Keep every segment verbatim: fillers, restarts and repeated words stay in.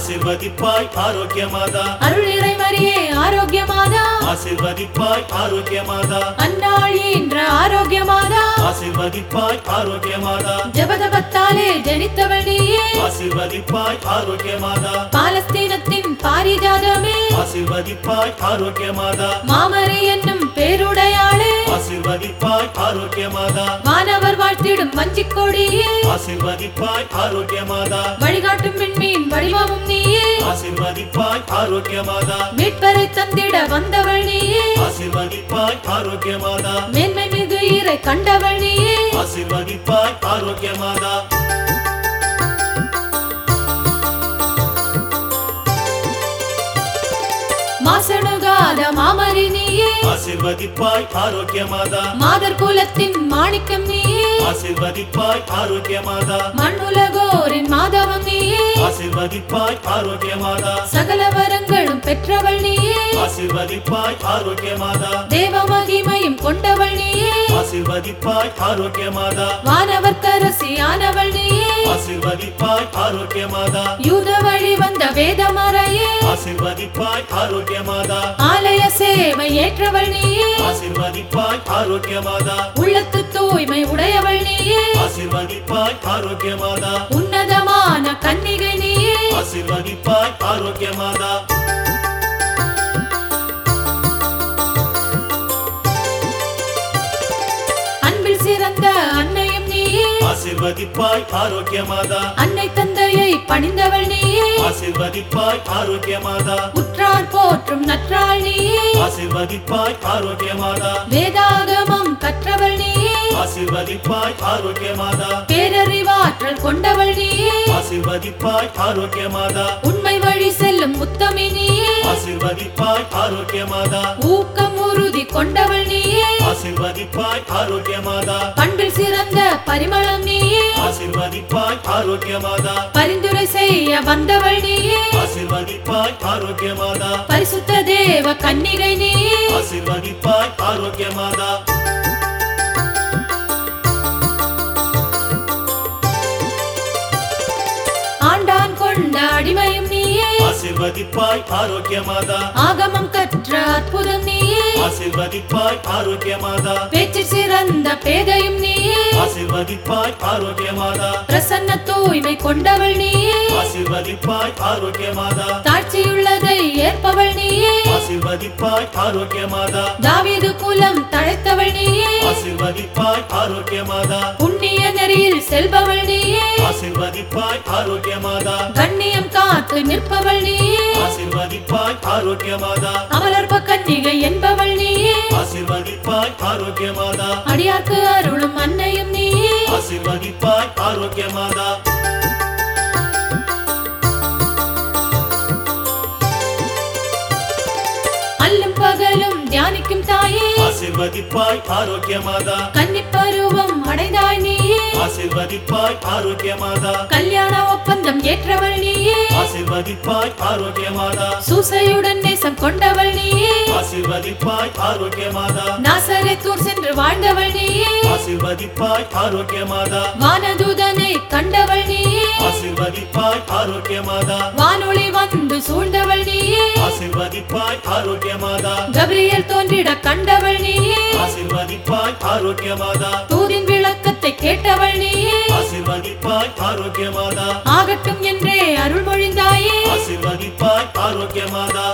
ஆசீர்வதிப்பாய் ஆரோக்கிய மாதா. அருள் நிறை மரியே ஆரோக்கிய மாதா. ஆசீர்வதிப்பாய் ஆரோக்கிய மாதா. அன்னாள் என்ற ஆரோக்கிய மாதா. ஆசீர்வதிப்பாய் ஆரோக்கிய மாதா. ஜபதபத்தாலே ஜனித்தவள் நீயே. ஆசீர்வதிப்பாய் ஆரோக்கிய மாதா. பாலஸ்தீனத்தின் பாரிஜாதமே. ஆசீர்வதிப்பாய் ஆரோக்கிய மாதா. மாமரி என்னும் பேருடையாளே. ஆசீர்வதிப்பாய் ஆரோக்கிய மாதா. வானவர் வாழ்த்திடும் வஞ்சிக் கொடியே. ஆசீர்வதிப்பாய் ஆரோக்கிய மாதா. வழிகாட்டும் விண்மீன் வடிவமும் நீயே. ஆசீர்வதிப்பாய் ஆரோக்கிய மாதா. மீட்பரை தந்திட வந்தவள் நீயே. ஆசீர்வதிப்பாய் ஆரோக்கிய மாதா. மேன்மை மிகு ஈரை கண்டவள் நீயே. ஆசீர்வதிப்பாய் ஆரோக்கிய மாதா. மாசணுகாத மாமரி நீயே. ஆசீர்வதிப்பாய் ஆரோக்கிய மாதா. மாதர் குலத்தின் மாணிக்கம் நீயே. ஆசீர்வதிப்பாய் ஆரோக்கிய மாதா. மண்ணுலகோரின் மாதவம் நீயே. ஆசீர்வதிப்பாய் ஆரோக்கிய மாதா. சகல வரங்களும் பெற்றவள் நீயே. ஆசீர்வதிப்பாய் ஆரோக்கிய மாதா. தேவ மகிமையும் கொண்டவள் நீயே. ஆசீர்வதிப்பாய் ஆரோக்கிய மாதா. வானவர் கரசியானவள் நீயே. ஆசீர்வதிப்பாய் ஆரோக்கிய மாதா. யூத வழி வந்த வேதமறையே. ஆசீர்வதிப்பாய் ஆரோக்கிய மாதா. ஆலய சேவை ஏற்றவள் நீயே. ஆசீர்வதிப்பாய் ஆரோக்கிய மாதா. உள்ளத்து தூய்மை உடையவள் நீயே. ஆசீர்வதிப்பாய் ஆரோக்கிய மாதா. உன்னதமான கன்னிகை நீயே. ஆசீர்வதிப்பாய் ஆரோக்கிய மாதா. அன்பில் சிறந்த அன்னையும் நீயே. ஆசீர்வதிப்பாய் ஆரோக்கிய மாதா. அன்னை தந்தையை பணிந்தவள் நீயே. ஆசீர்வதிப்பாய் ஆரோக்கிய மாதா. உற்றார் போற்றும் நற்றாள் நீயே. ஆசீர்வதிப்பாய் ஆரோக்கிய மாதா. வேதாகமம் கற்றவள் நீயே. ஆசீர்வதிப்பாய் ஆரோக்கிய மாதா. பேரறிவாற்றல் கொண்டவள் நீயே. ஆசீர்வதிப்பாய் ஆரோக்கிய மாதா. உண்மை வழி செல்லும் உத்தமி நீயே. ஆசீர்வதிப்பாய் ஆரோக்கிய மாதா. ஊக்கம் உறுதி கொண்டவள் நீயே. ஆசீர்வதிப்பாய் ஆரோக்கிய மாதா. பண்பில் சிறந்த பரிமளம் நீயே. ஆசீர்வதிப்பாய் ஆரோக்கிய மாதா. பரிந்துரை செய்ய வந்தவள் நீயே. ஆசீர்வதிப்பாய் ஆரோக்கிய மாதா. பரிசுத்த தேவ கன்னிகை நீயே. ஆசீர்வதிப்பாய் ஆரோக்கிய மாதா. ஆண்டான் கொண்ட அடிமையும் நீயே. ஆசீர்வதிப்பாய் ஆரோக்கிய மாதா. ஆகமம் கற்ற அற்புதம் நீயே. ஆசீர்வதிப்பாய் ஆரோக்கிய மாதா. பேச்சு சிறந்த பேதையும் நீயே. ஆசீர்வதிப்பாய் ஆரோக்கிய மாதா. பிரசன்ன தூய்மை கொண்டவள் நீயே. ஆசீர்வதிப்பாய் ஆரோக்கிய மாதா. தாட்சியுள்ளதை ஏற்பவள் நீயே. ஆசீர்வதிப்பாய் ஆரோக்கிய மாதா. தாவீது குலம் தழைத்தவள் நீயே. ஆசீர்வதிப்பாய் ஆரோக்கிய மாதா. புண்ணிய நெறியில் செல்பவள் நீயே. ஆசீர்வதிப்பாய் ஆரோக்கிய மாதா. கண்ணியம் காத்து நிற்பவள் நீயே. ஆசீர்வதிப்பாய் ஆரோக்கிய மாதா. அமலர்ப கன்னிகை என்பவள் நீயே. ஆசீர்வதிப்பாய் ஆரோக்கிய மாதா. அடியார்க்கு அருளும் அன்னையும் நீயே. ஆசீர்வதிப்பாய் ஆரோக்கிய மாதா. அல்லும் பகலும் தியானிக்கும் தாயே. ஆசீர்வதிப்பாய் ஆரோக்கிய மாதா. கன்னிப்பருவம் அடைந்தாய் நீயே. ஆசீர்வதிப்பாய் ஆரோக்கிய மாதா. கல்யாண ஒப்பந்தம் ஏற்றவள் நீயே. ஆசீர்வதிப்பாய் ஆரோக்கிய மாதா. சூசையுடன் நேசம் கொண்டவள் நீயே. ஆசீர்வதிப்பாய் ஆரோக்கிய மாதா. நாசரேத்தூர் சென்று வாழ்ந்தவள் நீயே. ஆசீர்வதிப்பாய் ஆரோக்கிய மாதா. வானதூதனை கண்டவள் நீயே. ஆசீர்வதிப்பாய் ஆரோக்கிய மாதா. வானொலி வந்து சூழ்ந்தவள் நீயே. ஆசீர்வதிப்பாய் ஆரோக்கிய மாதா. கபிரியல் தோன்றிட கண்டவள் நீயே. ஆசீர்வதிப்பாய் ஆரோக்கிய மாதா. தூதின் விளக்கத்தை கேட்டவள் நீயே. ஆசீர்வதிப்பாய் ஆரோக்கிய மாதா. ஆகட்டும் என்றே அருள்மொழிந்தாயே. ஆசீர்வதிப்பாய் ஆரோக்கிய மாதா.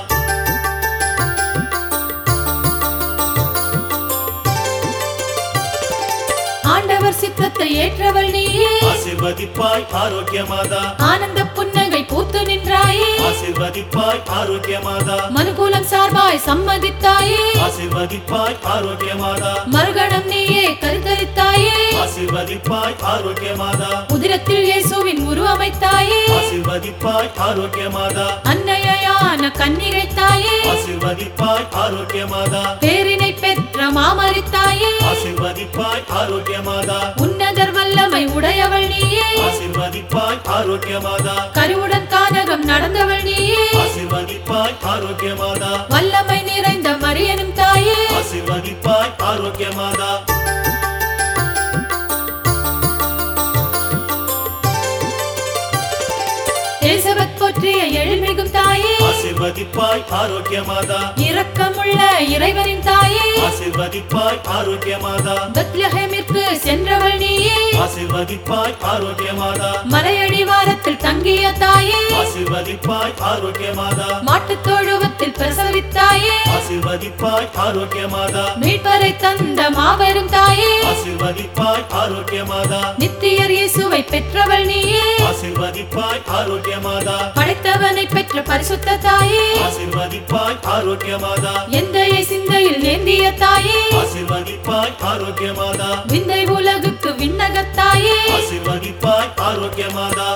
ஆண்டவர் சித்தத்தை ஏற்றவள் நீயே. ஆசீர்வதிப்பாய் ஆரோக்கிய மாதா. ஆனந்த புன்னகை பூத்து நின்றாயே. ஆசீர்வதிப்பாய் ஆரோக்கிய மாதா. மனுகுலம் சார்பாய் சம்மதித்தாயே. ஆசீர்வதிப்பாய் ஆரோக்கிய மாதா. மறுகணம் நீயே கருத்தரித்தாயே. ஆசீர்வதிப்பாய் ஆரோக்கிய மாதா. உதிரத்தில் இயேசுவின் உருவமைத்தாயே. ஆசீர்வதிப்பாய் ஆரோக்கிய மாதா. அன்னையான கன்னிகை தாயே. ஆசீர்வதிப்பாய் ஆரோக்கிய மாதா. பேரினை பெற்ற மாமரித்தாயே. ஆசீர்வதிப்பாய் ஆரோக்கிய மாதா. உன்னதர் வல்லமை உடையவள் நீயே. ஆசீர்வதிப்பாய் ஆரோக்கிய மாதா. கருவுடன் கானகம் நடந்தவள் நீயே. ஆசீர்வதிப்பாய் ஆரோக்கிய மாதா. வல்லமை நிறைந்த மரியனும் தாயே. ஆசீர்வதிப்பாய் ஆரோக்கிய மாதா. எலிசபெத் தேற்றிய எழில்மிகும் தாயே, ஆசீர்வதிப்பாய் ஆரோக்கிய மாதா, இரக்கமுள்ள இறைவனின் தாயே, ஆசீர்வதிப்பாய் ஆரோக்கிய மாதா, பெத்லஹேமிற்கு சென்றவள் நீயே, ஆசீர்வதிப்பாய் ஆரோக்கிய மாதா, மலையடிவாரத்தில் தங்கிய தாயே, ஆசீர்வதிப்பாய் ஆரோக்கிய மாதா, மாட்டுத் தொழுவத்தில் பிரசவித்தாயே, ஆசீர்வதிப்பாய் ஆரோக்கிய மாதா, மீட்பரை தந்த மாபெரும் தாயே, ஆசீர்வதிப்பாய் ஆரோக்கிய மாதா, நித்தியர் இயேசுவை பெற்றவள் நீயே, ஆசீர்வதிப்பாய் ஆரோக்கிய மாதா, படைத்தவனை பெற்ற பரிசுத்த தாயே, ஆசீர்வதிப்பாய் ஆரோக்கிய மாதா, எந்தையை சிந்தையில் ஏந்திய தாயே, ஆசீர்வதிப்பாய் ஆரோக்கிய மாதா, விந்தை உலகுக்கு விண்ணகத்தாயே, ஆசீர்வதிப்பாய் ஆரோக்கிய மாதா,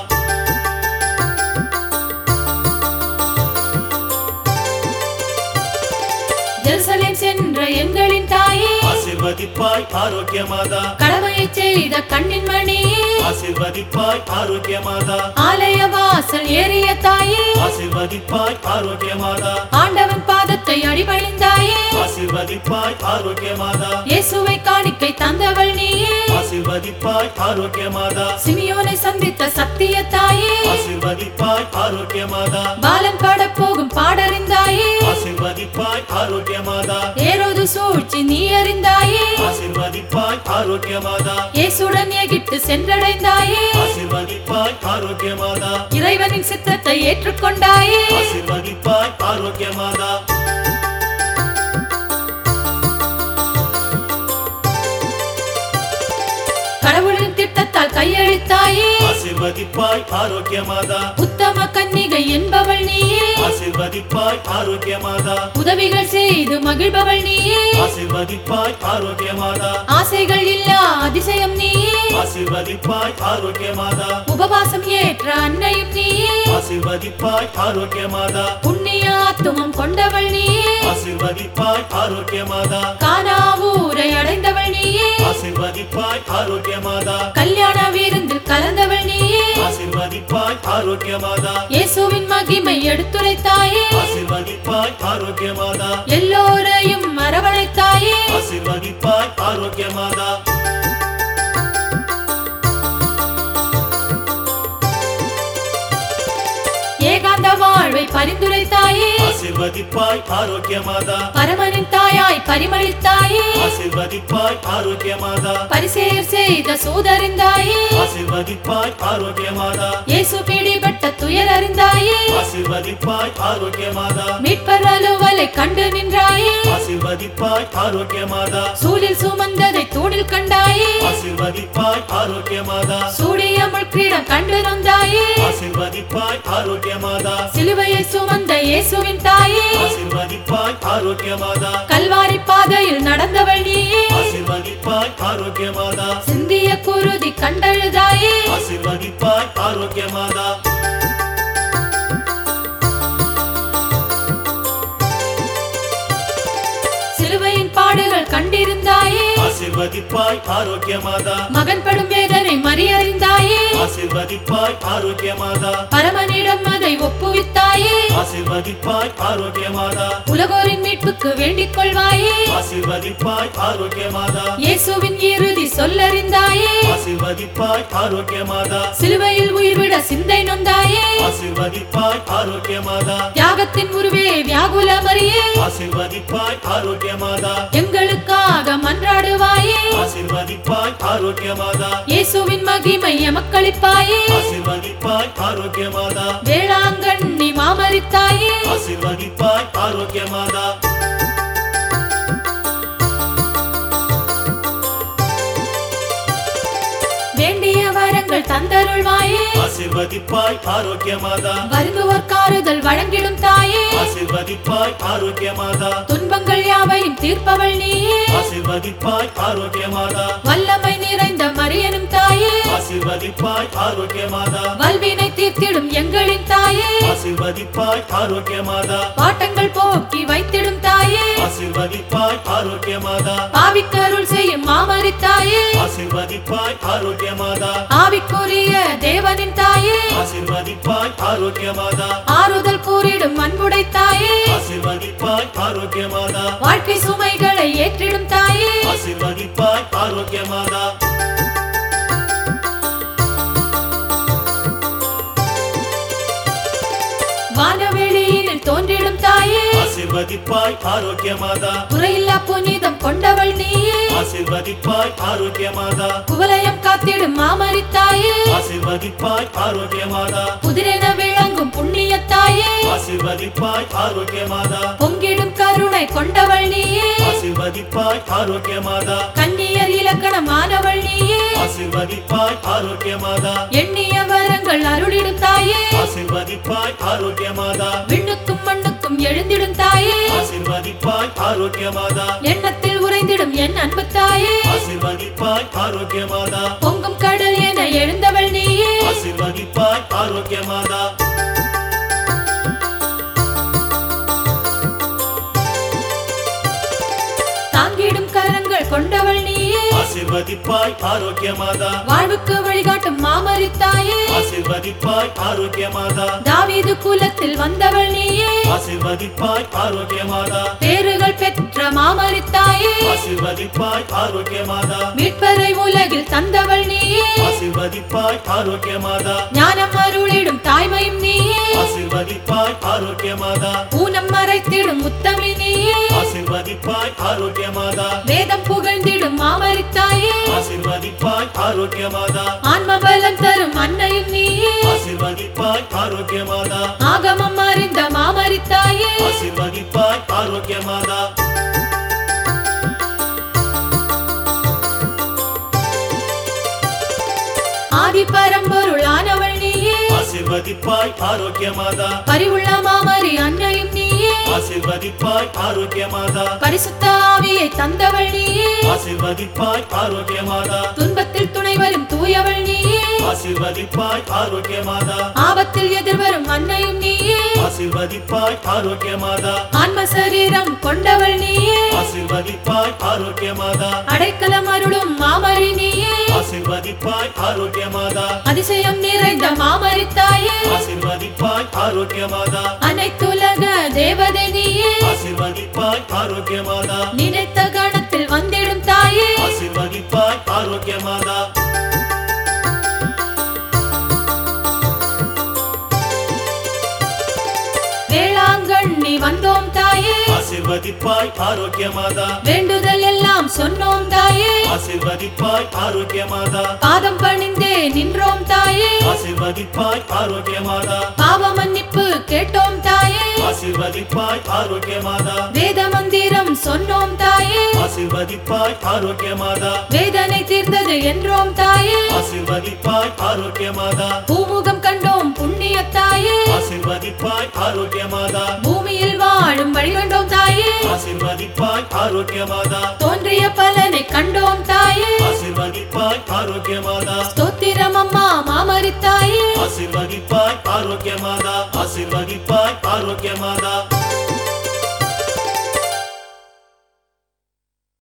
ஜெருசலேம் சென்ற எங்களின் தாயே, ஆசீர்வதிப்பாய் ஆரோக்கிய மாதா, கடமையை செய்த கண்ணின் மணியே, ஆசீர்வதிப்பாய் ஆரோக்கிய மாதா, ஆலய வாசல் ஏறிய தாயே, ஆசீர்வதிப்பாய் ஆரோக்கிய மாதா, ஆண்டவன் பாதத்தை அடிபணிந்தாயே, ஆசீர்வதிப்பாய் ஆரோக்கிய மாதா, இயேசுவை காணிக்கை தந்தவள் நீயே, ஆசீர்வதிப்பாய் ஆரோக்கிய மாதா, சிமியோனை சந்தித்த சத்திய தாயே, ஆசீர்வதிப்பாய் ஆரோக்கிய மாதா, பாலன் பாட போகும் பாடறிந்தாயே, ஆசீர்வதிப்பாய் ஆரோக்கிய மாதா, ஏரோது சூழ்ச்சி நீ அறிந்தாயே, ஆசீர்வதிப்பாய் ஆரோக்கிய மாதா, இயேசுடன் எகிப்து சென்றடைந்தாயே, ஆசீர்வதிப்பாய் ஆரோக்கிய மாதா, இறைவனின் சித்தத்தை ஏற்றுக்கொண்டாயே, ஆசீர்வதிப்பாய் ஆரோக்கிய மாதா, கடவுளின் திட்டத்தால் கையெழுத்தாயே, ஆசீர்வதிப்பாய் ஆரோக்கிய மாதா, உத்தம கன்னிகை என்பவள் நீயே, ஆசீர்வதிப்பாய் ஆரோக்கிய மாதா, உதவிகள் செய்து மகிழ்பவள் நீயே, ஆசீர்வதிப்பாய் ஆரோக்கிய மாதா, ஆசைகள் இல்லா அதிசயம் நீயே, ஆசீர்வதிப்பாய் ஆரோக்கிய மாதா, உபவாசம் ஏற்ற அன்னையும் நீயே, ஆசீர்வதிப்பாய் ஆரோக்கிய மாதா, புண்ணிய ஆத்துமம் கொண்டவள் நீயே, ஆசீர்வதிப்பாய் ஆரோக்கிய மாதா, கானாவூரை அடைந்தவள் நீயே, ஆசீர்வதிப்பாய் ஆரோக்கிய மாதா, கல்யாண விருந்தில் கலந்தவள் நீயே, ஆசீர்வதிப்பாய் ஆரோக்கிய மாதா, இயேசுவின் மகிமை எடுத்துரைத்தாயே, ஆசீர்வதிப்பாய் ஆரோக்கிய மாதா, எல்லோரையும் அரவணைத்தாயே, ஆசீர்வதிப்பாய் ஆரோக்கிய மாதா, ஏகாந்த வாழ்வை பரிந்துரைத்தாயே, ஆசீர்வதிப்பாய் ஆரோக்கிய மாதா, பரமனின் தாயாய் பரிமளித்தாயே, ஆசீர்வதிப்பாய் ஆரோக்கிய மாதா, பரிசேயர் செய்த சோதறிந்தாயே, ஆசீர்வதிப்பாய் ஆரோக்கிய மாதா, இயேசு பிடிபட்ட துயர் அறிந்தாயே, ஆசீர்வதிப்பாய் ஆரோக்கிய மாதா, மீட்பர் அலுவலை கண்டு நின்றாயே, ஆசீர்வதிப்பாய் ஆரோக்கிய மாதா, சூழில் சுமந்ததை தூணில் கண்டாயே, ஆசீர்வதிப்பாய் ஆரோக்கிய மாதா, சூடிய முள்கிடம் கண்டு நொந்தாயே, ஆசீர்வதிப்பாய் ஆரோக்கிய மாதா, சிலுவையை சுமந்த இயேசுவின் தாயே, ஆசீர்வதிப்பாய் ஆரோக்கிய மாதா, கல்வாரி பாதையில் நடந்தவள் நீயே, ஆசீர்வதிப்பாய் ஆரோக்கிய மாதா, சிந்திய குருதி கண்டழுதாயே, ஆசீர்வதிப்பாய் ஆரோக்கிய மாதா, சிலுவையின் பாடுகள் கண்டிருந்தாயே, ஆசீர்வதிப்பாய் ஆரோக்கிய மாதா, மகன் படும் வேதனை மறியறிந்தாயே, ஆசீர்வதிப்பாய் ஆரோக்கிய மாதா, பரமனிடம் அதை ஒப்புவித்தாயே, ஆசீர்வதிப்பாய் ஆரோக்கிய மாதா, உலகோரின் மீட்புக்கு வேண்டிக் கொள்வாயே, ஆசீர்வதிப்பாய் ஆரோக்கிய மாதா, இயேசுவின் இறுதி சொல்லறிந்தாயே, ஆசீர்வதிப்பாய் ஆரோக்கிய மாதா, சிலுவையில் உயிர்விட சிந்தை நொந்தாயே, ஆசீர்வதிப்பாய் ஆரோக்கிய மாதா, தியாகத்தின் உருவே வியாகுல மரியே, ஆசீர்வதிப்பாய் ஆரோக்கிய மாதா, எங்களுக்காக மன்றாடுவாயே, ஆசீர்வதிப்பாய் ஆரோக்கிய மாதா, இயேசுவின் மகிமை எமக்களிப்பாயே, ஆசீர்வதிப்பாய் ஆரோக்கிய மாதா, வேளாங்கண்ணி மாமரித்தாயே, ஆசீர்வதிப்பாய் ஆரோக்கிய மாதா, வேண்டிய வரங்கள் தந்தருள்வாயே, ஆசீர்வதிப்பாய் ஆரோக்கிய மாதா, வருந்துவோர்க்காறுதல் வழங்கிடும் தாயே, ஆசீர்வதிப்பாய் ஆரோக்கிய மாதா, துன்பங்கள் யாவையும் தீர்ப்பவள் நீயே, ஆசீர்வதிப்பாய் ஆரோக்கிய மாதா, வல்லமை நிறைந்த மரியனும் தாயே, ஆசீர்வதிப்பாய் ஆரோக்கிய மாதா, வல்வினை தீர்த்திடும் எங்களின் தாயே, ஆசீர்வதிப்பாய் ஆரோக்கிய மாதா, பாட்டங்கள் போக்கி வைத்திடும் தாயே, ஆசீர்வதிப்பாய் ஆரோக்கிய மாதா, பாவிக்கருள் செய்யும் மாமரித்தாயே, ஆசீர்வதிப்பாய் ஆரோக்கிய மாதா, ஆவிக்குரிய தேவனின் தாயே, ஆசீர்வதிப்பாய் ஆரோக்கிய மாதா, ஆறுதல் கூறிடும் அன்புடை தாயே, ஆசீர்வதிப்பாய் ஆரோக்கிய மாதா, வாழ்க்கை சுமைகளை ஏற்றிடும் தாயே, ஆசீர்வதிப்பாய் ஆரோக்கிய மாதா, வானவெளியில் தோன்றிடும் தாயே ஆசீர்வதிப்பாய் ஆரோக்கிய மாதா குறையில்லா புனிதம் கொண்டவள் நீயே ஆசீர்வதிப்பாய் ஆரோக்கிய மாதா குவலயம் காத்திடும் மாமரி தாயே ஆசீர்வதிப்பாய் ஆரோக்கிய மாதா புதிரென விளங்கும் புண்ணிய தாயே ஆசீர்வதிப்பாய் ஆரோக்கிய மாதா பொங்கிடும் கருணை கொண்டவள் நீயே ஆசீர்வதிப்பாய் ஆரோக்கிய மாதா கன்னியர் இலக்கணமானவள் நீயே ஆசீர்வதிப்பாய் ஆரோக்கிய மாதா எண்ணிய வரங்கள் அருளிடும் தாயே ஆசீர்வதிப்பாய் ஆரோக்கிய மாதா விண்ணுக்கும் மண்ணுக்கும் எழுந்திடும் தாயே ஆசீர்வதிப்பாய் ஆரோக்கிய மாதா எண்ணத்தில் உறைந்திடும் என் அன்பு தாயே ஆசீர்வதிப்பாய் ஆரோக்கிய மாதா பொங்கும் கடல் என எழுந்தவள் நீயே ஆசீர்வதிப்பாய் ஆரோக்கிய மாதா தாங்கிடும் கரங்கள் கொண்டவள் நீயே ஆசீர்வதிப்பாய் ஆரோக்கிய மாதா வாழ்வுக்கு வழிகாட்டும் மாமரி தாயே ஆசீர்வதிப்பாய் ஆரோக்கிய மாதா தாவீது குலத்தில் வந்தவள் நீயே ஆசீர்வதிப்பாய் ஆரோக்கிய மாதா பேறுகள் பெற்ற மாமரி தாயே ஆசீர்வதிப்பாய் ஆரோக்கிய மாதா மீட்பரை உலகில் தந்தவள் நீயே ஆசீர்வதிப்பாய் ஆரோக்கிய மாதா ஞானம் அருளிடும் தாய்மையும் நீயே ஆசீர்வதிப்பாய் ஆரோக்கிய மாதா ஊனம் மறைத்திடும் உத்தமி நீயே ஆசீர்வதிப்பாய் ஆரோக்கிய மாதா வேதம் புகழ்ந்திடும் மாமரி தாயே ஆசீர்வதிப்பாய் ஆரோக்கிய மாதா ஆன்ம பலம் தரும் அன்னையும் நீயே ஆசீர்வதிப்பாய் ஆரோக்கிய மாதா ஆகமம் அறிந்த மாமரி தாயே ஆசீர்வதிப்பாய் ஆரோக்கிய மாதா ஆதி பரம்பொருளானவள் நீயே ஆசீர்வதிப்பாய் ஆரோக்கிய மாதா பரிவுள்ள மாமரி அன்னையும் நீயே ஆசீர்வதிப்பாய் ஆரோக்கிய மாதா பரிசுத்த ஆவியை தந்தவள் நீயே ஆசீர்வதிப்பாய் ஆரோக்கிய மாதா துன்பத்தில் துணை வரும் தூயவள் நீயே ஆசீர்வதிப்பாய் ஆரோக்கிய மாதா ஆபத்தில் எதிர்வரும் அன்னையும் நீயே ஆசீர்வதிப்பாய் ஆரோக்கிய மாதா ஆன்ம சரீரம் கொண்டவள் நீயே ஆசீர்வதிப்பாய் ஆரோக்கிய மாதா அடைக்கலம் அருளும் மாமரி நீயே ஆசீர்வதிப்பாய் ஆரோக்கிய மாதா அதிசயம் நிறைந்த மாமரி தாயே ஆசீர்வதிப்பாய் ஆரோக்கிய மாதா அனைத்துலக தேவதை நீயே ஆசீர்வதிப்பாய் ஆரோக்கிய மாதா நினைத்த கணத்தில் வந்திடும் தாயே ஆசீர்வதிப்பாய் ஆரோக்கிய மாதா வேளாங்கண்ணி வந்தோம் தாயே ஆசீர்வதிப்பாய் ஆரோக்கிய மாதா வேண்டுதல் எல்லாம் சொன்னோம் தாயே ஆசீர்வதிப்பாய் ஆரோக்கிய மாதா பாதம் பணிந்தே நின்றோம் தாயே ஆசீர்வதிப்பாய் ஆரோக்கிய மாதா பாவ மன்னிப்பு கேட்டோம் தாயே ஆசீர்வதிப்பாய் ஆரோக்கிய மாதா வேத மந்திரம் சொன்னோம் தாயே ஆசீர்வதிப்பாய் ஆரோக்கிய மாதா வேதனை தீர்த்தது என்றோம் தாயே ஆசீர்வதிப்பாய் ஆரோக்கிய மாதா பூமுகம் கண்டோம் புண்ணிய தாயே ஆசீர்வதிப்பாய் ஆரோக்கிய மாதா பூமியில் வாழும் வழி கண்டோம் தாயே ஆசீர்வதிப்பாய் ஆரோக்கிய மாதா தோன்றிய பலனை கண்டோம் தாயே ஆசீர்வதிப்பாய் ஆரோக்கிய மாதா ஸ்தோத்திரம் அம்மா மாமரி தாயே ஆசீர்வதிப்பாய் ஆரோக்கிய மாதா ஆசீர்வதிப்பாய் ஆரோக்கிய மாதா